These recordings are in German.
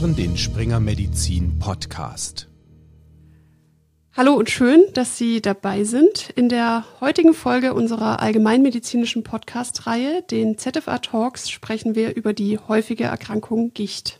hören den Springer Medizin Podcast. Hallo und schön, dass Sie dabei sind. In der heutigen Folge unserer allgemeinmedizinischen Podcast-Reihe, den ZFA Talks, sprechen wir über die häufige Erkrankung Gicht.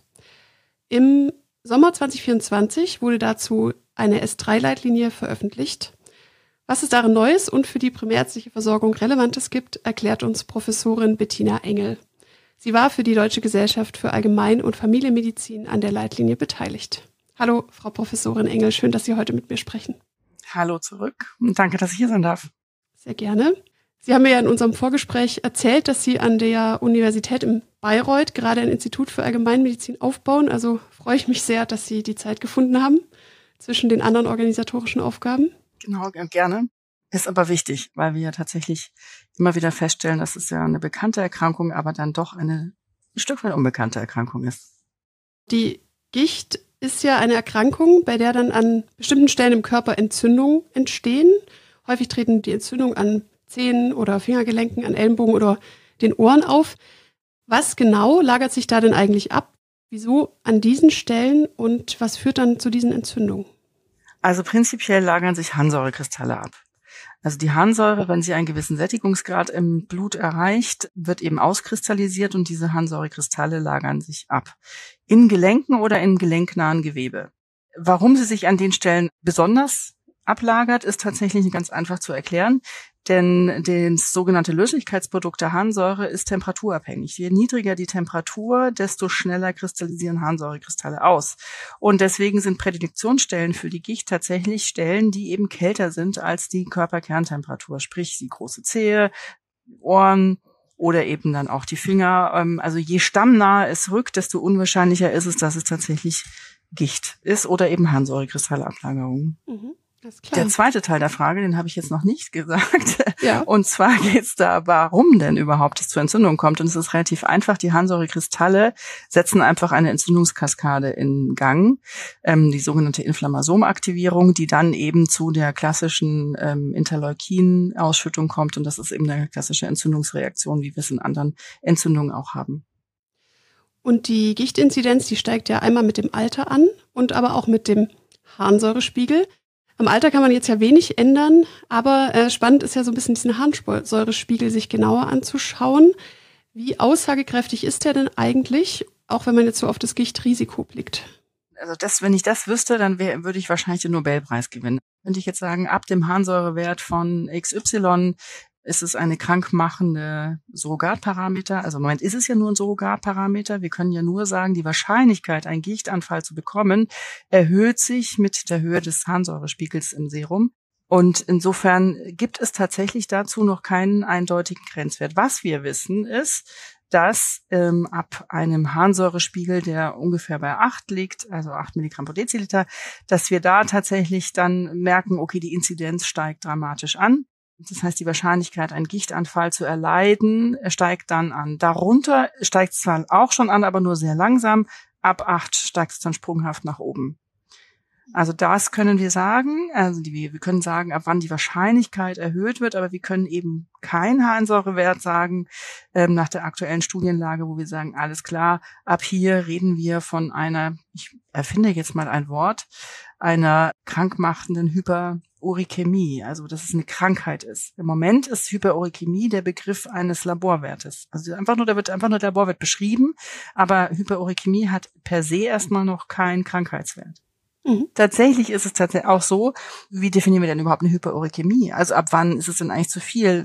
Im Sommer 2024 wurde dazu eine S3-Leitlinie veröffentlicht. Was es darin Neues und für die primärärztliche Versorgung Relevantes gibt, erklärt uns Professorin Bettina Engel. Sie war für die Deutsche Gesellschaft für Allgemein- und Familienmedizin an der Leitlinie beteiligt. Hallo, Frau Professorin Engel, schön, dass Sie heute mit mir sprechen. Hallo zurück und danke, dass ich hier sein darf. Sehr gerne. Sie haben mir ja in unserem Vorgespräch erzählt, dass Sie an der Universität in Bayreuth gerade ein Institut für Allgemeinmedizin aufbauen. Also freue ich mich sehr, dass Sie die Zeit gefunden haben zwischen den anderen organisatorischen Aufgaben. Genau, gerne. Ist aber wichtig, weil wir ja tatsächlich immer wieder feststellen, dass es ja eine bekannte Erkrankung, aber dann doch ein Stück weit unbekannte Erkrankung ist. Die Gicht ist ja eine Erkrankung, bei der dann an bestimmten Stellen im Körper Entzündungen entstehen. Häufig treten die Entzündungen an Zehen oder Fingergelenken, an Ellenbogen oder den Ohren auf. Was genau lagert sich da denn eigentlich ab? Wieso an diesen Stellen und was führt dann zu diesen Entzündungen? Also prinzipiell lagern sich Harnsäurekristalle ab. Also die Harnsäure, wenn sie einen gewissen Sättigungsgrad im Blut erreicht, wird eben auskristallisiert und diese Harnsäurekristalle lagern sich ab. In Gelenken oder in gelenknahen Gewebe. Warum sie sich an den Stellen besonders ablagert, ist tatsächlich ganz einfach zu erklären. Denn das sogenannte Löslichkeitsprodukt der Harnsäure ist temperaturabhängig. Je niedriger die Temperatur, desto schneller kristallisieren Harnsäurekristalle aus. Und deswegen sind Prädiktionsstellen für die Gicht tatsächlich Stellen, die eben kälter sind als die Körperkerntemperatur. Sprich, die große Zehe, Ohren oder eben dann auch die Finger. Also je stammnaher es rückt, desto unwahrscheinlicher ist es, dass es tatsächlich Gicht ist oder eben Harnsäurekristalablagerung. Mhm. Der zweite Teil der Frage, den habe ich jetzt noch nicht gesagt. Ja. Und zwar geht es da, warum denn überhaupt es zur Entzündung kommt. Und es ist relativ einfach. Die Harnsäurekristalle setzen einfach eine Entzündungskaskade in Gang, die sogenannte Inflammasomaktivierung, die dann eben zu der klassischen Interleukin-Ausschüttung kommt. Und das ist eben eine klassische Entzündungsreaktion, wie wir es in anderen Entzündungen auch haben. Und die Gichtinzidenz, die steigt ja einmal mit dem Alter an und aber auch mit dem Harnsäurespiegel. Am Alter kann man jetzt ja wenig ändern, aber spannend ist ja so ein bisschen diesen Harnsäurespiegel sich genauer anzuschauen. Wie aussagekräftig ist der denn eigentlich, auch wenn man jetzt so auf das Gichtrisiko blickt? Also wenn ich das wüsste, dann würde ich wahrscheinlich den Nobelpreis gewinnen. Könnte ich jetzt sagen, ab dem Harnsäurewert von XY ist es eine krankmachende Surrogatparameter. Also im Moment ist es ja nur ein Surrogatparameter. Wir können ja nur sagen, die Wahrscheinlichkeit, einen Gichtanfall zu bekommen, erhöht sich mit der Höhe des Harnsäurespiegels im Serum. Und insofern gibt es tatsächlich dazu noch keinen eindeutigen Grenzwert. Was wir wissen ist, dass ab einem Harnsäurespiegel, der ungefähr bei 8 liegt, also 8 Milligramm pro Deziliter, dass wir da tatsächlich dann merken, okay, die Inzidenz steigt dramatisch an. Das heißt, die Wahrscheinlichkeit, einen Gichtanfall zu erleiden, steigt dann an. Darunter steigt es zwar auch schon an, aber nur sehr langsam. Ab 8 steigt es dann sprunghaft nach oben. Also das können wir sagen. Also wir können sagen, ab wann die Wahrscheinlichkeit erhöht wird, aber wir können eben keinen Harnsäurewert sagen nach der aktuellen Studienlage, wo wir sagen, alles klar, ab hier reden wir von einer, ich erfinde jetzt mal ein Wort, einer krankmachenden Hyperurikämie, also dass es eine Krankheit ist. Im Moment ist Hyperurikämie der Begriff eines Laborwertes. Also da wird einfach nur der Laborwert beschrieben, aber Hyperurikämie hat per se erstmal noch keinen Krankheitswert. Mhm. Tatsächlich ist es tatsächlich auch so, wie definieren wir denn überhaupt eine Hyperurikämie? Also ab wann ist es denn eigentlich zu viel?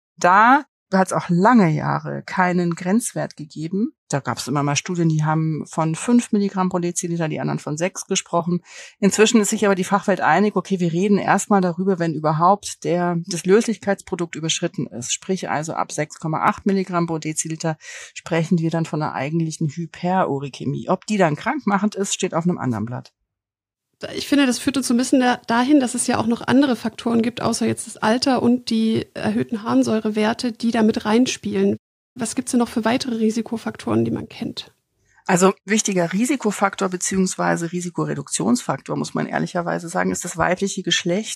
Da hat es auch lange Jahre keinen Grenzwert gegeben. Da gab es immer mal Studien, die haben von 5 Milligramm pro Deziliter, die anderen von 6 gesprochen. Inzwischen ist sich aber die Fachwelt einig, okay, wir reden erstmal darüber, wenn überhaupt das Löslichkeitsprodukt überschritten ist. Sprich also ab 6,8 Milligramm pro Deziliter sprechen wir dann von einer eigentlichen Hyperurikämie. Ob die dann krankmachend ist, steht auf einem anderen Blatt. Ich finde, das führt uns so ein bisschen dahin, dass es ja auch noch andere Faktoren gibt, außer jetzt das Alter und die erhöhten Harnsäurewerte, die da mit reinspielen. Was gibt's denn noch für weitere Risikofaktoren, die man kennt? Also wichtiger Risikofaktor bzw. Risikoreduktionsfaktor, muss man ehrlicherweise sagen, ist das weibliche Geschlecht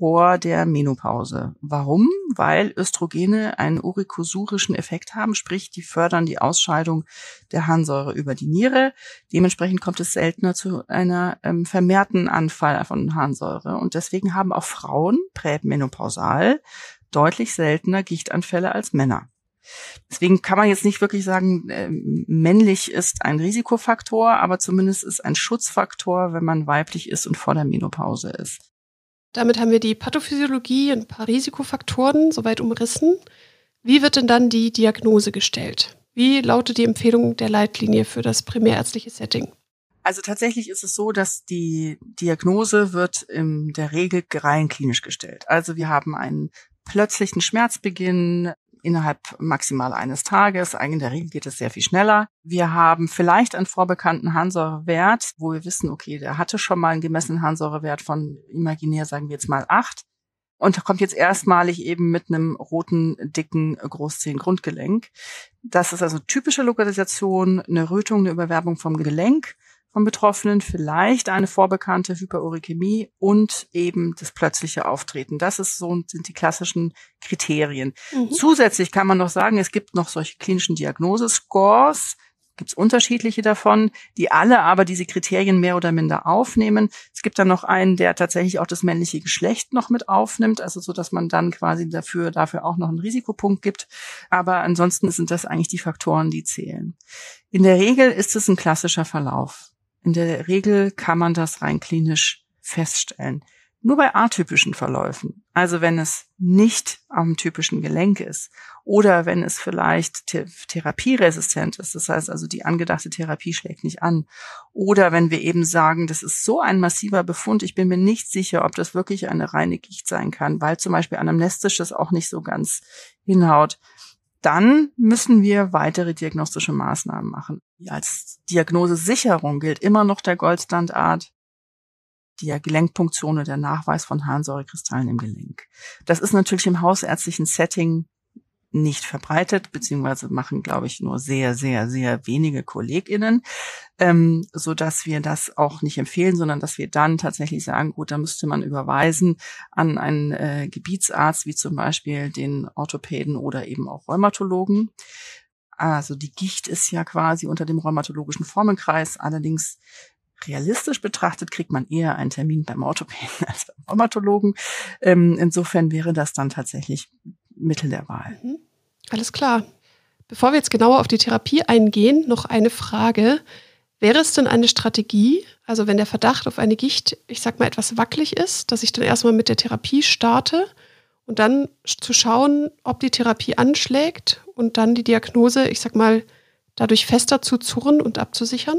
vor der Menopause. Warum? Weil Östrogene einen urikusurischen Effekt haben, sprich, die fördern die Ausscheidung der Harnsäure über die Niere. Dementsprechend kommt es seltener zu einer vermehrten Anfall von Harnsäure. Und deswegen haben auch Frauen prämenopausal deutlich seltener Gichtanfälle als Männer. Deswegen kann man jetzt nicht wirklich sagen, männlich ist ein Risikofaktor, aber zumindest ist ein Schutzfaktor, wenn man weiblich ist und vor der Menopause ist. Damit haben wir die Pathophysiologie und ein paar Risikofaktoren soweit umrissen. Wie wird denn dann die Diagnose gestellt? Wie lautet die Empfehlung der Leitlinie für das primärärztliche Setting? Also tatsächlich ist es so, dass die Diagnose wird in der Regel rein klinisch gestellt. Also wir haben einen plötzlichen Schmerzbeginn innerhalb maximal eines Tages. Eigentlich in der Regel geht es sehr viel schneller. Wir haben vielleicht einen vorbekannten Harnsäurewert, wo wir wissen, okay, der hatte schon mal einen gemessenen Harnsäurewert von imaginär, sagen wir jetzt mal 8. Und kommt jetzt erstmalig eben mit einem roten, dicken Großzehengrundgelenk. Das ist also typische Lokalisation, eine Rötung, eine Überwerbung vom Gelenk vom Betroffenen, vielleicht eine vorbekannte Hyperurikämie und eben das plötzliche Auftreten. Sind die klassischen Kriterien. Zusätzlich kann man noch sagen, es gibt noch solche klinischen Diagnosescores, gibt es unterschiedliche davon, die alle aber diese Kriterien mehr oder minder aufnehmen. Es gibt dann noch einen, der tatsächlich auch das männliche Geschlecht noch mit aufnimmt, also so, dass man dann quasi dafür auch noch einen Risikopunkt gibt. Aber ansonsten sind das eigentlich die Faktoren, die zählen. In der Regel ist es ein klassischer Verlauf. In der Regel kann man das rein klinisch feststellen. Nur bei atypischen Verläufen, also wenn es nicht am typischen Gelenk ist oder wenn es vielleicht therapieresistent ist, das heißt also die angedachte Therapie schlägt nicht an, oder wenn wir eben sagen, das ist so ein massiver Befund, ich bin mir nicht sicher, ob das wirklich eine reine Gicht sein kann, weil zum Beispiel anamnestisches auch nicht so ganz hinhaut, dann müssen wir weitere diagnostische Maßnahmen machen. Als Diagnosesicherung gilt immer noch der Goldstandard, die Gelenkpunktion, der Nachweis von Harnsäurekristallen im Gelenk. Das ist natürlich im hausärztlichen Setting nicht verbreitet, beziehungsweise machen, glaube ich, nur sehr, sehr, sehr wenige KollegInnen, so dass wir das auch nicht empfehlen, sondern dass wir dann tatsächlich sagen, gut, da müsste man überweisen an einen Gebietsarzt, wie zum Beispiel den Orthopäden oder eben auch Rheumatologen. Also die Gicht ist ja quasi unter dem rheumatologischen Formenkreis, allerdings realistisch betrachtet kriegt man eher einen Termin beim Orthopäden als beim Rheumatologen. Insofern wäre das dann tatsächlich Mittel der Wahl. Alles klar. Bevor wir jetzt genauer auf die Therapie eingehen, noch eine Frage. Wäre es denn eine Strategie, also wenn der Verdacht auf eine Gicht, ich sag mal, etwas wackelig ist, dass ich dann erstmal mit der Therapie starte und dann zu schauen, ob die Therapie anschlägt und dann die Diagnose, ich sag mal, dadurch fester zu zurren und abzusichern?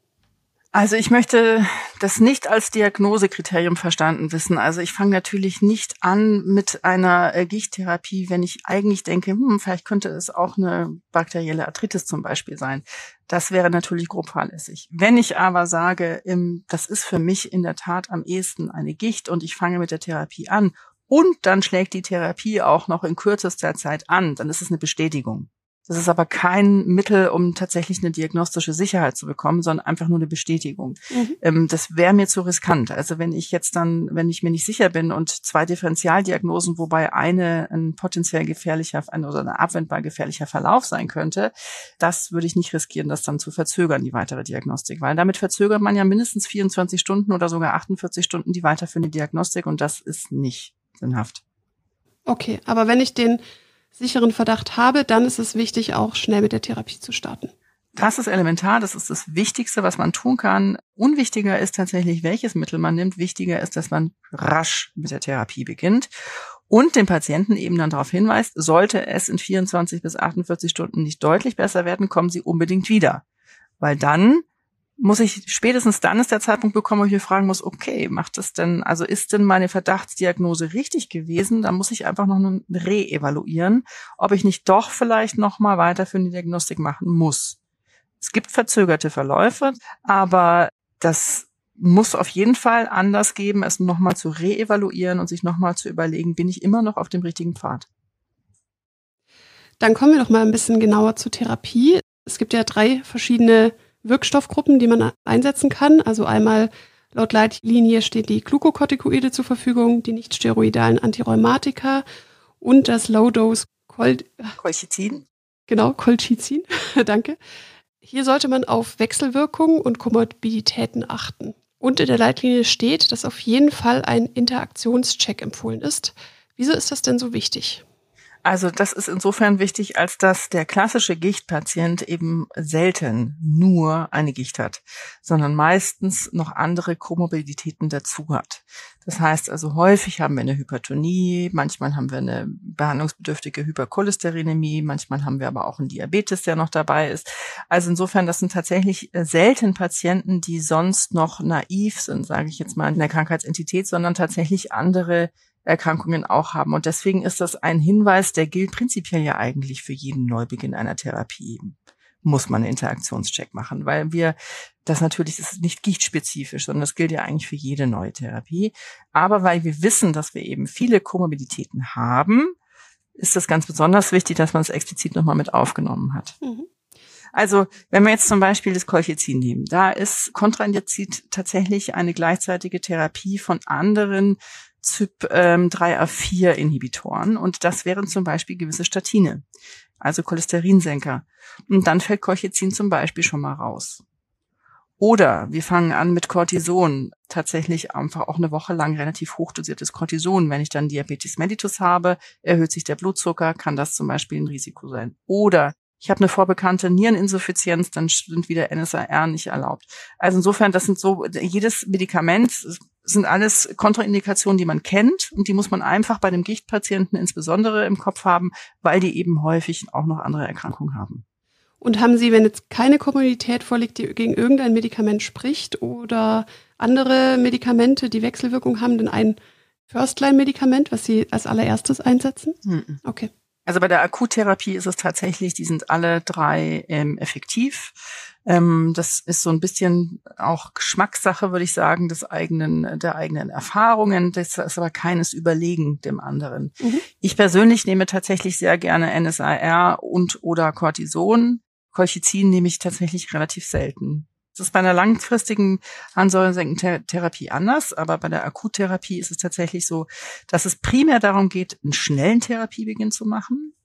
Also ich möchte das nicht als Diagnosekriterium verstanden wissen. Also ich fange natürlich nicht an mit einer Gichttherapie, wenn ich eigentlich denke, vielleicht könnte es auch eine bakterielle Arthritis zum Beispiel sein. Das wäre natürlich grob fahrlässig. Wenn ich aber sage, das ist für mich in der Tat am ehesten eine Gicht und ich fange mit der Therapie an und dann schlägt die Therapie auch noch in kürzester Zeit an, dann ist es eine Bestätigung. Das ist aber kein Mittel, um tatsächlich eine diagnostische Sicherheit zu bekommen, sondern einfach nur eine Bestätigung. Das wäre mir zu riskant. Also wenn ich mir nicht sicher bin und 2 Differentialdiagnosen, wobei eine ein potenziell gefährlicher oder ein abwendbar gefährlicher Verlauf sein könnte, das würde ich nicht riskieren, das dann zu verzögern, die weitere Diagnostik. Weil damit verzögert man ja mindestens 24 Stunden oder sogar 48 Stunden die weiterführende Diagnostik und das ist nicht sinnhaft. Okay, aber wenn ich den sicheren Verdacht habe, dann ist es wichtig, auch schnell mit der Therapie zu starten. Das ist elementar, das ist das Wichtigste, was man tun kann. Unwichtiger ist tatsächlich, welches Mittel man nimmt. Wichtiger ist, dass man rasch mit der Therapie beginnt und den Patienten eben dann darauf hinweist, sollte es in 24 bis 48 Stunden nicht deutlich besser werden, kommen Sie unbedingt wieder. Weil dann spätestens dann ist der Zeitpunkt gekommen, wo ich mir fragen muss, okay, ist denn meine Verdachtsdiagnose richtig gewesen? Dann muss ich einfach noch re-evaluieren, ob ich nicht doch vielleicht noch mal weiter für eine Diagnostik machen muss. Es gibt verzögerte Verläufe, aber das muss auf jeden Fall Anlass geben, es noch mal zu re-evaluieren und sich noch mal zu überlegen, bin ich immer noch auf dem richtigen Pfad? Dann kommen wir noch mal ein bisschen genauer zur Therapie. Es gibt ja 3 verschiedene Wirkstoffgruppen, die man einsetzen kann. Also einmal Laut Leitlinie steht die Glukokortikoide zur Verfügung, die nicht-steroidalen Antirheumatika und das Low-Dose Colchicin. Genau, Colchicin, danke. Hier sollte man auf Wechselwirkungen und Komorbiditäten achten. Und in der Leitlinie steht, dass auf jeden Fall ein Interaktionscheck empfohlen ist. Wieso ist das denn so wichtig? Also das ist insofern wichtig, als dass der klassische Gichtpatient eben selten nur eine Gicht hat, sondern meistens noch andere Komorbiditäten dazu hat. Das heißt also, häufig haben wir eine Hypertonie, manchmal haben wir eine behandlungsbedürftige Hypercholesterinämie, manchmal haben wir aber auch einen Diabetes, der noch dabei ist. Also insofern, das sind tatsächlich selten Patienten, die sonst noch naiv sind, sage ich jetzt mal, in der Krankheitsentität, sondern tatsächlich andere Erkrankungen auch haben. Und deswegen ist das ein Hinweis, der gilt prinzipiell ja eigentlich für jeden Neubeginn einer Therapie. Muss man einen Interaktionscheck machen, weil das ist nicht gichtspezifisch, sondern das gilt ja eigentlich für jede neue Therapie. Aber weil wir wissen, dass wir eben viele Komorbiditäten haben, ist das ganz besonders wichtig, dass man es explizit nochmal mit aufgenommen hat. Mhm. Also, wenn wir jetzt zum Beispiel das Colchicin nehmen, da ist kontraindiziert tatsächlich eine gleichzeitige Therapie von anderen CYP3A4-Inhibitoren und das wären zum Beispiel gewisse Statine, also Cholesterinsenker. Und dann fällt Colchicin zum Beispiel schon mal raus. Oder wir fangen an mit Cortison, tatsächlich einfach auch eine Woche lang relativ hochdosiertes Cortison. Wenn ich dann Diabetes mellitus habe, erhöht sich der Blutzucker, kann das zum Beispiel ein Risiko sein. Oder ich habe eine vorbekannte Niereninsuffizienz, dann sind wieder NSAR nicht erlaubt. Also insofern, das sind so, jedes Medikament sind alles Kontraindikationen, die man kennt und die muss man einfach bei dem Gichtpatienten insbesondere im Kopf haben, weil die eben häufig auch noch andere Erkrankungen haben. Und haben Sie, wenn jetzt keine Komorbidität vorliegt, die gegen irgendein Medikament spricht oder andere Medikamente, die Wechselwirkung haben, denn ein First-Line-Medikament, was Sie als allererstes einsetzen? Okay. Also bei der Akuttherapie ist es tatsächlich, die sind alle drei effektiv. Das ist so ein bisschen auch Geschmackssache, würde ich sagen, der eigenen Erfahrungen. Das ist aber keines überlegen dem anderen. Mhm. Ich persönlich nehme tatsächlich sehr gerne NSAR und oder Cortison. Colchicin nehme ich tatsächlich relativ selten. Das ist bei einer langfristigen Harnsäuretherapie anders, aber bei der Akuttherapie ist es tatsächlich so, dass es primär darum geht, einen schnellen Therapiebeginn zu machen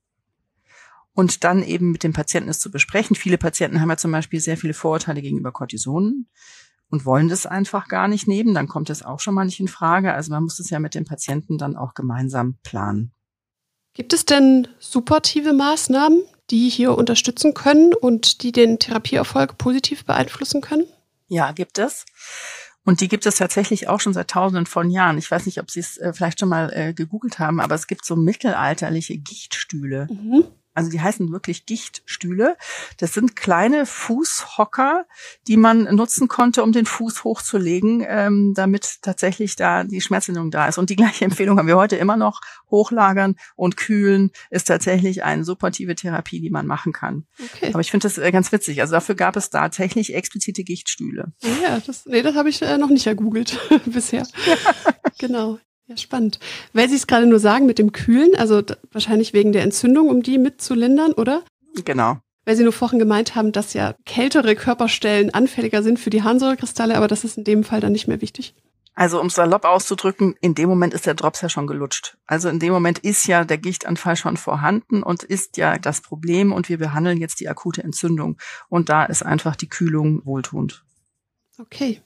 und dann eben mit dem Patienten es zu besprechen. Viele Patienten haben ja zum Beispiel sehr viele Vorurteile gegenüber Cortisonen und wollen das einfach gar nicht nehmen. Dann kommt das auch schon mal nicht in Frage. Also man muss es ja mit dem Patienten dann auch gemeinsam planen. Gibt es denn supportive Maßnahmen, die hier unterstützen können und die den Therapieerfolg positiv beeinflussen können? Ja, gibt es. Und die gibt es tatsächlich auch schon seit Tausenden von Jahren. Ich weiß nicht, ob Sie es vielleicht schon mal gegoogelt haben, aber es gibt so mittelalterliche Gichtstühle. Mhm. Also die heißen wirklich Gichtstühle. Das sind kleine Fußhocker, die man nutzen konnte, um den Fuß hochzulegen, damit tatsächlich da die Schmerzlinderung da ist. Und die gleiche Empfehlung haben wir heute immer noch. Hochlagern und kühlen ist tatsächlich eine supportive Therapie, die man machen kann. Okay. Aber ich finde das ganz witzig. Also dafür gab es tatsächlich explizite Gichtstühle. Ja, das habe ich noch nicht ergoogelt bisher. Genau. Ja, spannend. Weil Sie es gerade nur sagen mit dem Kühlen, also wahrscheinlich wegen der Entzündung, um die mitzulindern, oder? Genau. Weil Sie nur vorhin gemeint haben, dass ja kältere Körperstellen anfälliger sind für die Harnsäurekristalle, aber das ist in dem Fall dann nicht mehr wichtig. Also um es salopp auszudrücken, in dem Moment ist der Drops ja schon gelutscht. Also in dem Moment ist ja der Gichtanfall schon vorhanden und ist ja das Problem und wir behandeln jetzt die akute Entzündung. Und da ist einfach die Kühlung wohltuend. Okay.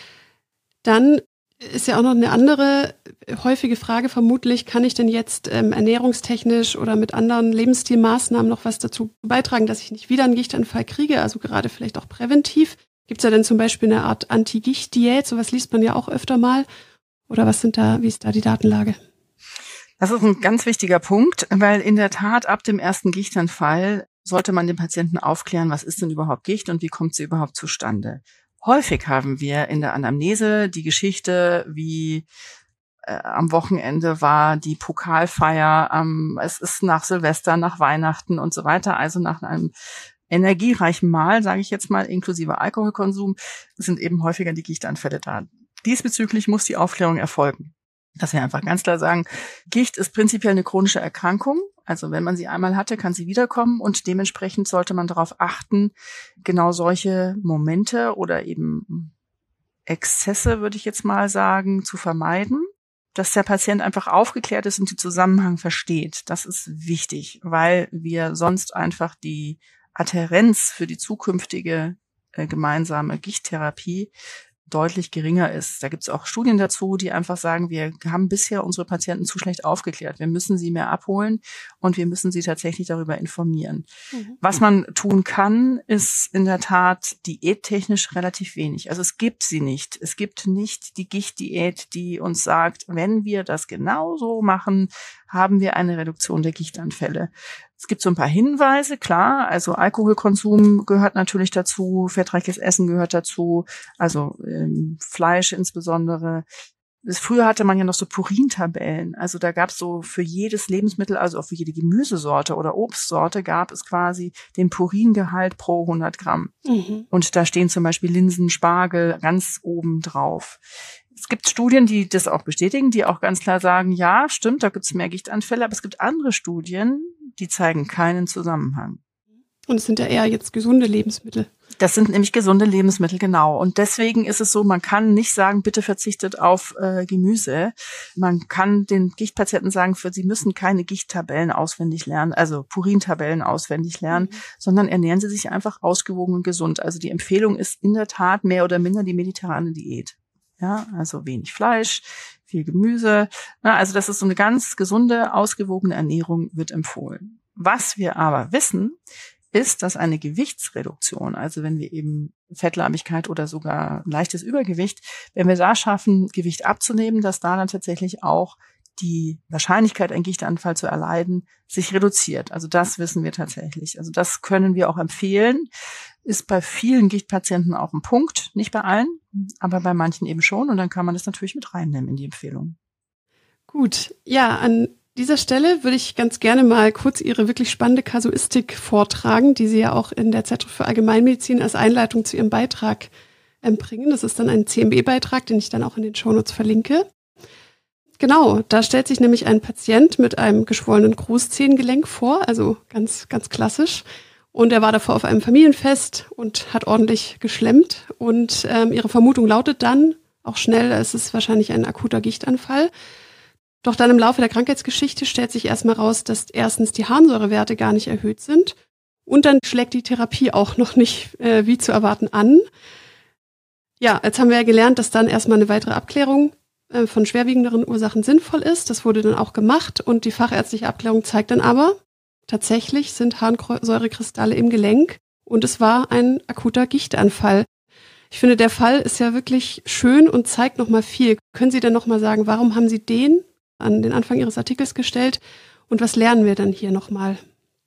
Dann ist ja auch noch eine andere häufige Frage vermutlich, kann ich denn jetzt ernährungstechnisch oder mit anderen Lebensstilmaßnahmen noch was dazu beitragen, dass ich nicht wieder einen Gichtanfall kriege, also gerade vielleicht auch präventiv? Gibt es da denn zum Beispiel eine Art Anti-Gicht-Diät? Sowas liest man ja auch öfter mal. Oder wie ist da die Datenlage? Das ist ein ganz wichtiger Punkt, weil in der Tat ab dem ersten Gichtanfall sollte man den Patienten aufklären, was ist denn überhaupt Gicht und wie kommt sie überhaupt zustande. Häufig haben wir in der Anamnese die Geschichte, wie am Wochenende war die Pokalfeier, es ist nach Silvester, nach Weihnachten und so weiter, also nach einem energiereichen Mahl, sage ich jetzt mal, inklusive Alkoholkonsum, sind eben häufiger die Gichtanfälle da. Diesbezüglich muss die Aufklärung erfolgen. Dass wir einfach ganz klar sagen, Gicht ist prinzipiell eine chronische Erkrankung. Also wenn man sie einmal hatte, kann sie wiederkommen und dementsprechend sollte man darauf achten, genau solche Momente oder eben Exzesse, würde ich jetzt mal sagen, zu vermeiden, dass der Patient einfach aufgeklärt ist und den Zusammenhang versteht. Das ist wichtig, weil wir sonst einfach die Adhärenz für die zukünftige gemeinsame Gichttherapie deutlich geringer ist. Da gibt es auch Studien dazu, die einfach sagen, wir haben bisher unsere Patienten zu schlecht aufgeklärt. Wir müssen sie mehr abholen und wir müssen sie tatsächlich darüber informieren. Was man tun kann, ist in der Tat diättechnisch relativ wenig. Also es gibt sie nicht. Es gibt nicht die Gichtdiät, die uns sagt, wenn wir das genauso machen, haben wir eine Reduktion der Gichtanfälle. Es gibt so ein paar Hinweise, klar, also Alkoholkonsum gehört natürlich dazu, fettreiches Essen gehört dazu, also Fleisch insbesondere. Früher hatte man ja noch so Purintabellen, also da gab es so für jedes Lebensmittel, also auch für jede Gemüsesorte oder Obstsorte gab es quasi den Puringehalt pro 100 Gramm. Und da stehen zum Beispiel Linsen, Spargel ganz oben drauf. Es gibt Studien, die das auch bestätigen, die auch ganz klar sagen, ja, stimmt, da gibt es mehr Gichtanfälle, aber es gibt andere Studien, die zeigen keinen Zusammenhang. Und es sind ja eher jetzt gesunde Lebensmittel. Das sind nämlich gesunde Lebensmittel, genau. Und deswegen ist es so, man kann nicht sagen, bitte verzichtet auf Gemüse. Man kann den Gichtpatienten sagen, sie müssen keine Gichttabellen auswendig lernen, also Purintabellen auswendig lernen, sondern ernähren sie sich einfach ausgewogen und gesund. Also die Empfehlung ist in der Tat mehr oder minder die mediterrane Diät. Ja, also wenig Fleisch, viel Gemüse. Also das ist so eine ganz gesunde, ausgewogene Ernährung wird empfohlen. Was wir aber wissen, ist, dass eine Gewichtsreduktion, also wenn wir eben Fettleibigkeit oder sogar leichtes Übergewicht, wenn wir da schaffen, Gewicht abzunehmen, dass da dann tatsächlich auch die Wahrscheinlichkeit, einen Gichtanfall zu erleiden, sich reduziert. Also das wissen wir tatsächlich. Also das können wir auch empfehlen. Ist bei vielen Gichtpatienten auch ein Punkt, nicht bei allen, aber bei manchen eben schon. Und dann kann man das natürlich mit reinnehmen in die Empfehlung. Gut, ja, an dieser Stelle würde ich ganz gerne mal kurz Ihre wirklich spannende Kasuistik vortragen, die Sie ja auch in der Zeitschrift für Allgemeinmedizin als Einleitung zu Ihrem Beitrag bringen. Das ist dann ein CMB-Beitrag, den ich dann auch in den Shownotes verlinke. Genau, da stellt sich nämlich ein Patient mit einem geschwollenen Großzehengelenk vor, also ganz, ganz klassisch. Und er war davor auf einem Familienfest und hat ordentlich geschlemmt. Und ihre Vermutung lautet dann auch schnell, es ist wahrscheinlich ein akuter Gichtanfall. Doch dann im Laufe der Krankheitsgeschichte stellt sich erstmal raus, dass erstens die Harnsäurewerte gar nicht erhöht sind. Und dann schlägt die Therapie auch noch nicht wie zu erwarten an. Ja, jetzt haben wir ja gelernt, dass dann erstmal eine weitere Abklärung von schwerwiegenderen Ursachen sinnvoll ist. Das wurde dann auch gemacht und die fachärztliche Abklärung zeigt dann aber, tatsächlich sind Harnsäurekristalle im Gelenk und es war ein akuter Gichtanfall. Ich finde, der Fall ist ja wirklich schön und zeigt nochmal viel. Können Sie denn nochmal sagen, warum haben Sie den an den Anfang Ihres Artikels gestellt und was lernen wir dann hier nochmal?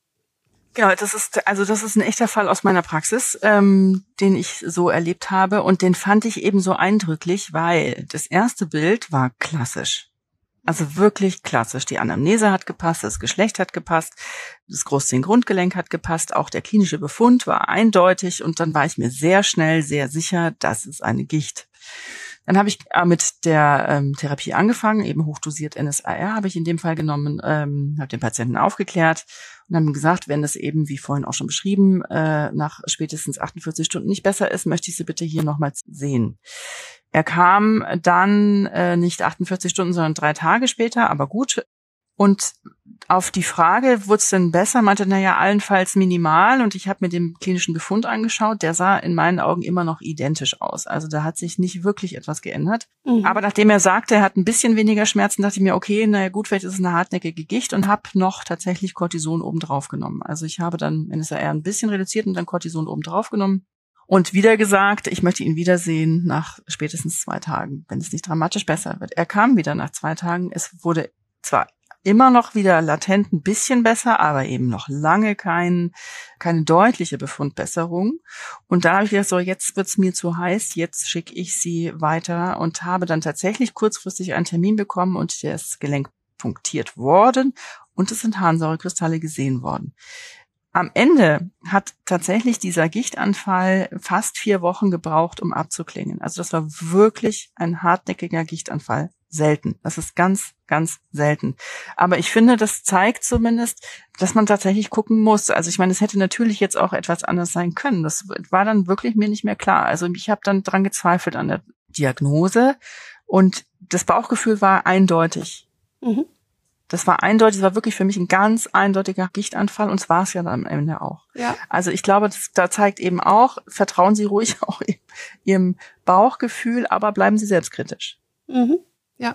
Genau, das ist ein echter Fall aus meiner Praxis, den ich so erlebt habe und den fand ich eben so eindrücklich, weil das erste Bild war klassisch. Also wirklich klassisch. Die Anamnese hat gepasst, das Geschlecht hat gepasst, das Großzehengrundgelenk hat gepasst, auch der klinische Befund war eindeutig und dann war ich mir sehr schnell sehr sicher, das ist eine Gicht. Dann habe ich mit der Therapie angefangen, eben hochdosiert NSAR habe ich in dem Fall genommen, habe den Patienten aufgeklärt und haben gesagt, wenn das eben, wie vorhin auch schon beschrieben, nach spätestens 48 Stunden nicht besser ist, möchte ich Sie bitte hier nochmals sehen. Er kam dann nicht 48 Stunden, sondern 3 Tage später, aber gut. Und auf die Frage, wurde es denn besser, meinte, allenfalls minimal. Und ich habe mir den klinischen Befund angeschaut. Der sah in meinen Augen immer noch identisch aus. Also da hat sich nicht wirklich etwas geändert. Aber nachdem er sagte, er hat ein bisschen weniger Schmerzen, dachte ich mir, okay, gut, vielleicht ist es eine hartnäckige Gicht und habe noch tatsächlich Cortison oben drauf genommen. Also ich habe dann NSAR ein bisschen reduziert und dann Cortison oben drauf genommen. Und wieder gesagt, ich möchte ihn wiedersehen nach spätestens 2 Tagen, wenn es nicht dramatisch besser wird. Er kam wieder nach 2 Tagen. Es wurde zwar immer noch wieder latent ein bisschen besser, aber eben noch lange keine deutliche Befundbesserung. Und da habe ich gedacht, so jetzt wird's mir zu heiß, jetzt schicke ich sie weiter und habe dann tatsächlich kurzfristig einen Termin bekommen und das Gelenk punktiert worden und es sind Harnsäurekristalle gesehen worden. Am Ende hat tatsächlich dieser Gichtanfall fast 4 Wochen gebraucht, um abzuklingen. Also das war wirklich ein hartnäckiger Gichtanfall. Selten. Das ist ganz, ganz selten. Aber ich finde, das zeigt zumindest, dass man tatsächlich gucken muss. Also ich meine, es hätte natürlich jetzt auch etwas anders sein können. Das war dann wirklich mir nicht mehr klar. Also ich habe dann dran gezweifelt an der Diagnose. Und das Bauchgefühl war eindeutig. Mhm. Das war eindeutig, das war wirklich für mich ein ganz eindeutiger Gichtanfall und es war es ja dann am Ende auch. Ja. Also ich glaube, da zeigt eben auch, vertrauen Sie ruhig auch Ihrem Bauchgefühl, aber bleiben Sie selbstkritisch. Mhm. Ja.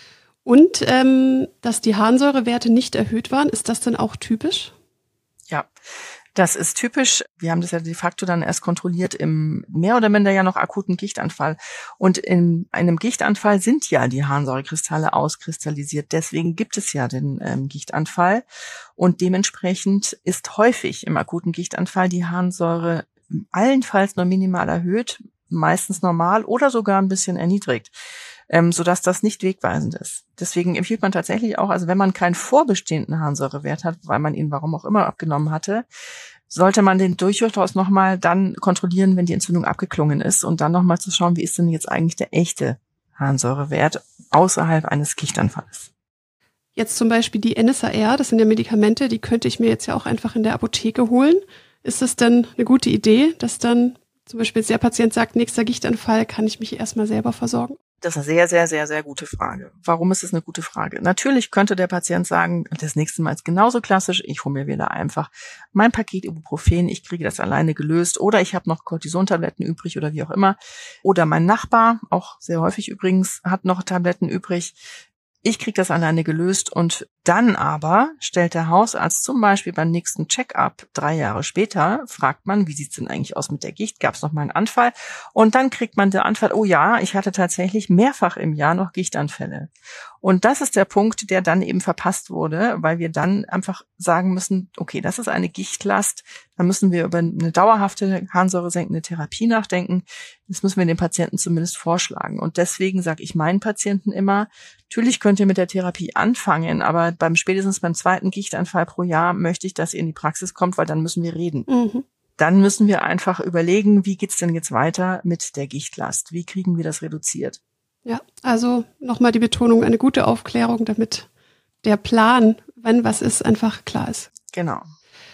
Und dass die Harnsäurewerte nicht erhöht waren, ist das denn auch typisch? Ja, das ist typisch. Wir haben das ja de facto dann erst kontrolliert im mehr oder minder ja noch akuten Gichtanfall. Und in einem Gichtanfall sind ja die Harnsäurekristalle auskristallisiert. Deswegen gibt es ja den Gichtanfall. Und dementsprechend ist häufig im akuten Gichtanfall die Harnsäure allenfalls nur minimal erhöht, meistens normal oder sogar ein bisschen erniedrigt, sodass das nicht wegweisend ist. Deswegen empfiehlt man tatsächlich auch, also wenn man keinen vorbestehenden Harnsäurewert hat, weil man ihn warum auch immer abgenommen hatte, sollte man den durchaus nochmal dann kontrollieren, wenn die Entzündung abgeklungen ist und dann nochmal zu schauen, wie ist denn jetzt eigentlich der echte Harnsäurewert außerhalb eines Gichtanfalls. Jetzt zum Beispiel die NSAR, das sind ja Medikamente, die könnte ich mir jetzt ja auch einfach in der Apotheke holen. Ist es denn eine gute Idee, dass dann zum Beispiel jetzt der Patient sagt, nächster Gichtanfall, kann ich mich erstmal selber versorgen? Das ist eine sehr, sehr, sehr, sehr gute Frage. Warum ist es eine gute Frage? Natürlich könnte der Patient sagen, das nächste Mal ist genauso klassisch, ich hole mir wieder einfach mein Paket Ibuprofen, ich kriege das alleine gelöst oder ich habe noch Cortisontabletten übrig oder wie auch immer. Oder mein Nachbar, auch sehr häufig übrigens, hat noch Tabletten übrig. Ich kriege das alleine gelöst und dann aber stellt der Hausarzt zum Beispiel beim nächsten Check-up 3 Jahre später, fragt man, wie sieht's denn eigentlich aus mit der Gicht? Gab es noch mal einen Anfall? Und dann kriegt man den Anfall, oh ja, ich hatte tatsächlich mehrfach im Jahr noch Gichtanfälle. Und das ist der Punkt, der dann eben verpasst wurde, weil wir dann einfach sagen müssen, okay, das ist eine Gichtlast, da müssen wir über eine dauerhafte harnsäuresenkende Therapie nachdenken. Das müssen wir den Patienten zumindest vorschlagen. Und deswegen sage ich meinen Patienten immer, natürlich könnt ihr mit der Therapie anfangen, aber spätestens beim 2. Gichtanfall pro Jahr möchte ich, dass ihr in die Praxis kommt, weil dann müssen wir reden. Mhm. Dann müssen wir einfach überlegen, wie geht's denn jetzt weiter mit der Gichtlast? Wie kriegen wir das reduziert? Ja, also nochmal die Betonung, eine gute Aufklärung, damit der Plan, wenn was ist, einfach klar ist. Genau.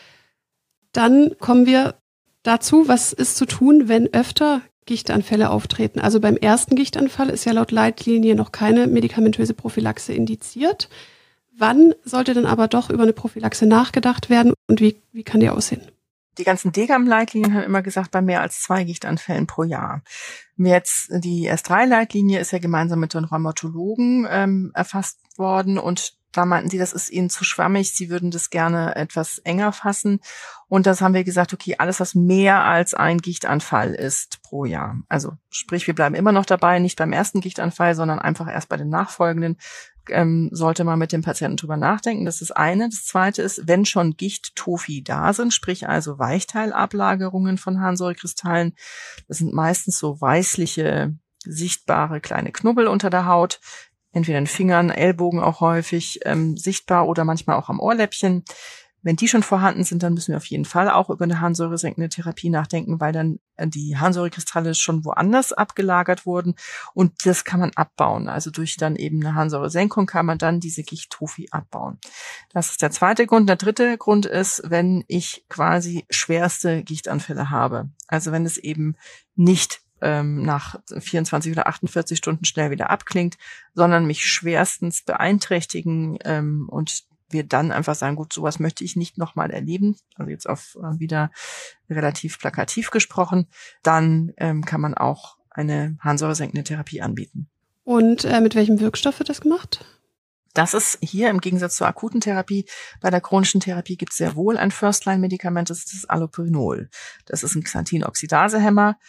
Dann kommen wir dazu, was ist zu tun, wenn öfter Gichtanfälle auftreten. Also beim ersten Gichtanfall ist ja laut Leitlinie noch keine medikamentöse Prophylaxe indiziert. Wann sollte dann aber doch über eine Prophylaxe nachgedacht werden und wie kann die aussehen? Die ganzen DGAM-Leitlinien haben immer gesagt, bei mehr als 2 Gichtanfällen pro Jahr. Jetzt die S3-Leitlinie ist ja gemeinsam mit den Rheumatologen erfasst worden und da meinten sie, das ist ihnen zu schwammig, sie würden das gerne etwas enger fassen. Und das haben wir gesagt, okay, alles, was mehr als ein Gichtanfall ist pro Jahr. Also sprich, wir bleiben immer noch dabei, nicht beim ersten Gichtanfall, sondern einfach erst bei den nachfolgenden, sollte man mit dem Patienten drüber nachdenken. Das ist eine. Das zweite ist, wenn schon Gicht-Tophi da sind, sprich also Weichteilablagerungen von Harnsäurekristallen, das sind meistens so weißliche, sichtbare kleine Knubbel unter der Haut, entweder in Fingern, Ellbogen auch häufig sichtbar oder manchmal auch am Ohrläppchen. Wenn die schon vorhanden sind, dann müssen wir auf jeden Fall auch über eine harnsäuresenkende Therapie nachdenken, weil dann die Harnsäurekristalle schon woanders abgelagert wurden und das kann man abbauen. Also durch dann eben eine Harnsäuresenkung kann man dann diese Gicht-Tophi abbauen. Das ist der zweite Grund. Der dritte Grund ist, wenn ich quasi schwerste Gichtanfälle habe. Also wenn es eben nicht nach 24 oder 48 Stunden schnell wieder abklingt, sondern mich schwerstens beeinträchtigen und wir dann einfach sagen, gut, sowas möchte ich nicht nochmal erleben, also jetzt auf wieder relativ plakativ gesprochen, dann kann man auch eine harnsäuresenkende Therapie anbieten. Und mit welchem Wirkstoff wird das gemacht? Das ist hier im Gegensatz zur akuten Therapie, bei der chronischen Therapie gibt es sehr wohl ein First-Line-Medikament, das ist das Allopurinol. Das ist ein Xanthin-Oxidase-Hemmer,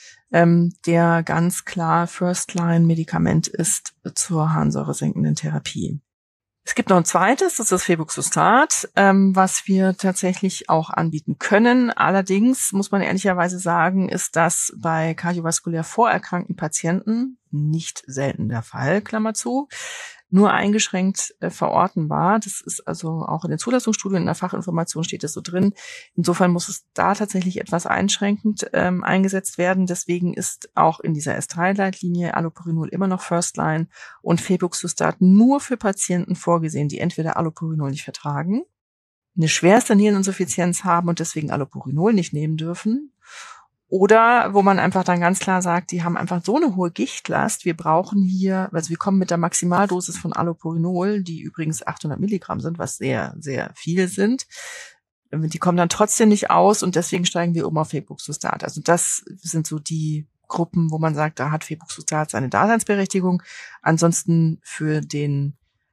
der ganz klar First-Line-Medikament ist zur harnsäuresenkenden Therapie. Es gibt noch ein zweites, das ist das Febuxostat, was wir tatsächlich auch anbieten können. Allerdings muss man ehrlicherweise sagen, ist das bei kardiovaskulär vorerkrankten Patienten nicht selten der Fall, Klammer zu, nur eingeschränkt verortenbar. Das ist also auch in den Zulassungsstudien, in der Fachinformation steht das so drin. Insofern muss es da tatsächlich etwas einschränkend eingesetzt werden. Deswegen ist auch in dieser S3-Leitlinie Allopurinol immer noch First Line und Febuxostat nur für Patienten vorgesehen, die entweder Allopurinol nicht vertragen, eine schwerste Niereninsuffizienz haben und deswegen Allopurinol nicht nehmen dürfen Oder wo man einfach dann ganz klar sagt, die haben einfach so eine hohe Gichtlast, wir brauchen hier, also wir kommen mit der Maximaldosis von Allopurinol, die übrigens 800 Milligramm sind, was sehr, sehr viel sind. Die kommen dann trotzdem nicht aus und deswegen steigen wir um auf Febuxostat. Also das sind so die Gruppen, wo man sagt, da hat Febuxostat seine Daseinsberechtigung. Ansonsten für den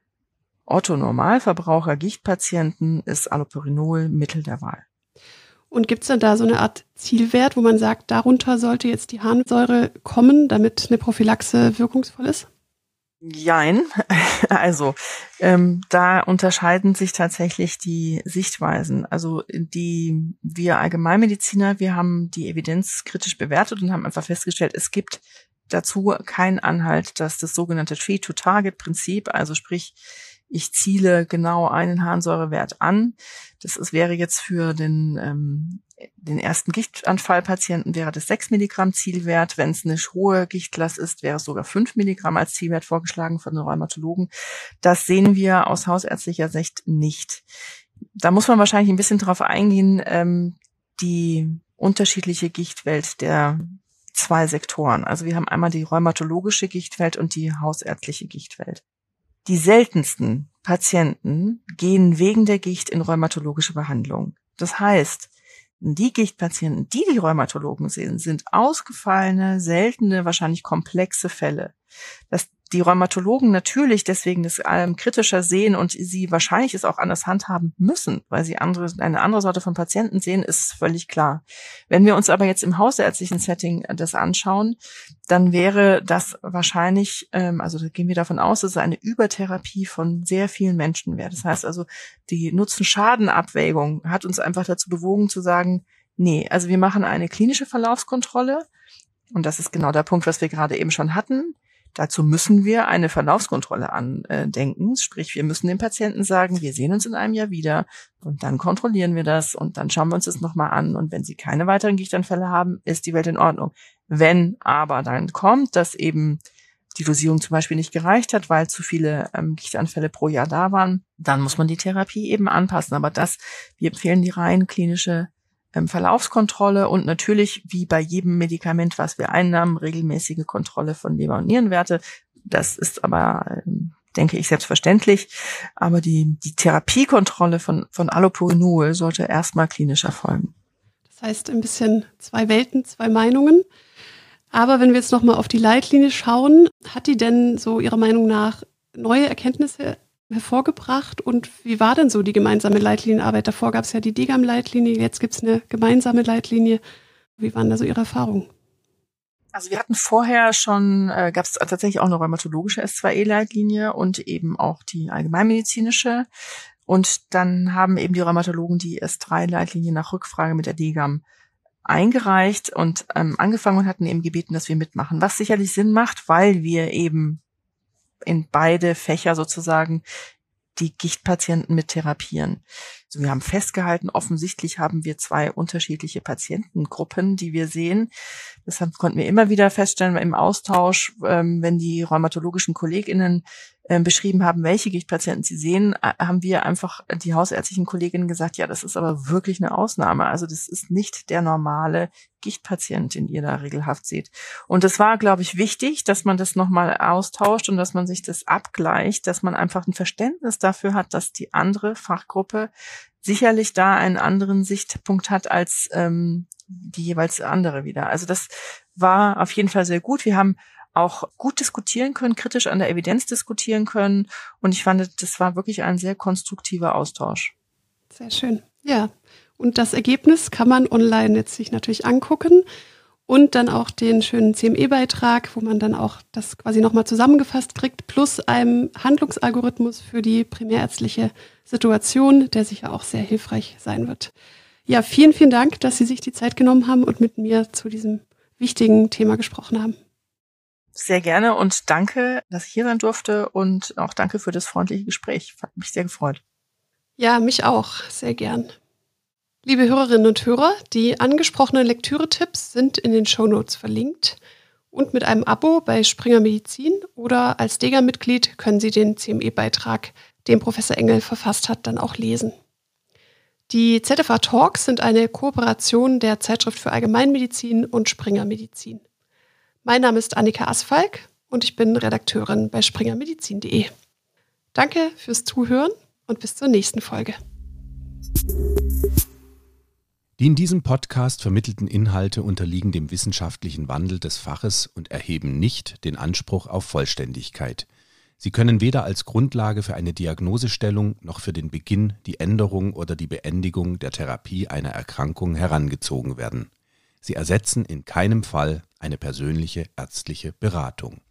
Otto-Normalverbraucher, Gichtpatienten, ist Allopurinol Mittel der Wahl. Und gibt es dann da so eine Art Zielwert, wo man sagt, darunter sollte jetzt die Harnsäure kommen, damit eine Prophylaxe wirkungsvoll ist? Jein. Also da unterscheiden sich tatsächlich die Sichtweisen. Also wir Allgemeinmediziner, wir haben die Evidenz kritisch bewertet und haben einfach festgestellt, es gibt dazu keinen Anhalt, dass das sogenannte Treat-to-Target-Prinzip, also sprich, ich ziele genau einen Harnsäurewert an. Wäre jetzt für den ersten Gichtanfallpatienten wäre das 6 Milligramm Zielwert. Wenn es eine hohe Gichtlast ist, wäre es sogar 5 Milligramm als Zielwert vorgeschlagen von den Rheumatologen. Das sehen wir aus hausärztlicher Sicht nicht. Da muss man wahrscheinlich ein bisschen drauf eingehen, die unterschiedliche Gichtwelt der zwei Sektoren. Also wir haben einmal die rheumatologische Gichtwelt und die hausärztliche Gichtwelt. Die seltensten Patienten gehen wegen der Gicht in rheumatologische Behandlung. Das heißt, die Gichtpatienten, die die Rheumatologen sehen, sind ausgefallene, seltene, wahrscheinlich komplexe Fälle. Dass die Rheumatologen natürlich deswegen das kritischer sehen und sie wahrscheinlich es auch anders handhaben müssen, weil sie eine andere Sorte von Patienten sehen, ist völlig klar. Wenn wir uns aber jetzt im hausärztlichen Setting das anschauen, dann wäre das wahrscheinlich, also da gehen wir davon aus, dass es eine Übertherapie von sehr vielen Menschen wäre. Das heißt also, die Nutzen-Schaden-Abwägung hat uns einfach dazu bewogen zu sagen, nee, also wir machen eine klinische Verlaufskontrolle und das ist genau der Punkt, was wir gerade eben schon hatten. Dazu müssen wir eine Verlaufskontrolle andenken, sprich wir müssen dem Patienten sagen, wir sehen uns in einem Jahr wieder und dann kontrollieren wir das und dann schauen wir uns das nochmal an und wenn Sie keine weiteren Gichtanfälle haben, ist die Welt in Ordnung. Wenn aber dann kommt, dass eben die Dosierung zum Beispiel nicht gereicht hat, weil zu viele Gichtanfälle pro Jahr da waren, dann muss man die Therapie eben anpassen. Aber wir empfehlen die rein klinische Verlaufskontrolle und natürlich, wie bei jedem Medikament, was wir einnahmen, regelmäßige Kontrolle von Leber- und Nierenwerte. Das ist aber, denke ich, selbstverständlich. Aber die Therapiekontrolle von Allopurinol sollte erstmal klinisch erfolgen. Das heißt, ein bisschen zwei Welten, zwei Meinungen. Aber wenn wir jetzt nochmal auf die Leitlinie schauen, hat die denn so Ihrer Meinung nach neue Erkenntnisse hervorgebracht und wie war denn so die gemeinsame Leitlinienarbeit? Davor gab es ja die DGAM-Leitlinie, jetzt gibt es eine gemeinsame Leitlinie. Wie waren da so Ihre Erfahrungen? Also wir hatten vorher schon, gab es tatsächlich auch eine rheumatologische S2E-Leitlinie und eben auch die allgemeinmedizinische. Und dann haben eben die Rheumatologen die S3-Leitlinie nach Rückfrage mit der DGAM eingereicht und angefangen und hatten eben gebeten, dass wir mitmachen. Was sicherlich Sinn macht, weil wir eben in beide Fächer sozusagen die Gichtpatienten mit therapieren. Also wir haben festgehalten, offensichtlich haben wir zwei unterschiedliche Patientengruppen, die wir sehen. Deshalb konnten wir immer wieder feststellen im Austausch, wenn die rheumatologischen KollegInnen beschrieben haben, welche Gichtpatienten sie sehen, haben wir einfach die hausärztlichen Kolleginnen gesagt, ja, das ist aber wirklich eine Ausnahme. Also das ist nicht der normale Gichtpatient, den ihr da regelhaft seht. Und es war, glaube ich, wichtig, dass man das nochmal austauscht und dass man sich das abgleicht, dass man einfach ein Verständnis dafür hat, dass die andere Fachgruppe sicherlich da einen anderen Sichtpunkt hat als die jeweils andere wieder. Also das war auf jeden Fall sehr gut. Wir haben auch gut diskutieren können, kritisch an der Evidenz diskutieren können. Und ich fand, das war wirklich ein sehr konstruktiver Austausch. Sehr schön. Ja. Und das Ergebnis kann man online jetzt sich natürlich angucken und dann auch den schönen CME-Beitrag, wo man dann auch das quasi nochmal zusammengefasst kriegt, plus einem Handlungsalgorithmus für die primärärztliche Situation, der sicher auch sehr hilfreich sein wird. Ja, vielen, vielen Dank, dass Sie sich die Zeit genommen haben und mit mir zu diesem wichtigen Thema gesprochen haben. Sehr gerne und danke, dass ich hier sein durfte und auch danke für das freundliche Gespräch. Hat mich sehr gefreut. Ja, mich auch. Sehr gern. Liebe Hörerinnen und Hörer, die angesprochenen Lektüre-Tipps sind in den Shownotes verlinkt und mit einem Abo bei Springer Medizin oder als DGAM-Mitglied können Sie den CME-Beitrag, den Professor Engel verfasst hat, dann auch lesen. Die ZFA Talks sind eine Kooperation der Zeitschrift für Allgemeinmedizin und Springer Medizin. Mein Name ist Annika Asfalk und ich bin Redakteurin bei springermedizin.de. Danke fürs Zuhören und bis zur nächsten Folge. Die in diesem Podcast vermittelten Inhalte unterliegen dem wissenschaftlichen Wandel des Faches und erheben nicht den Anspruch auf Vollständigkeit. Sie können weder als Grundlage für eine Diagnosestellung noch für den Beginn, die Änderung oder die Beendigung der Therapie einer Erkrankung herangezogen werden. Sie ersetzen in keinem Fall eine persönliche ärztliche Beratung.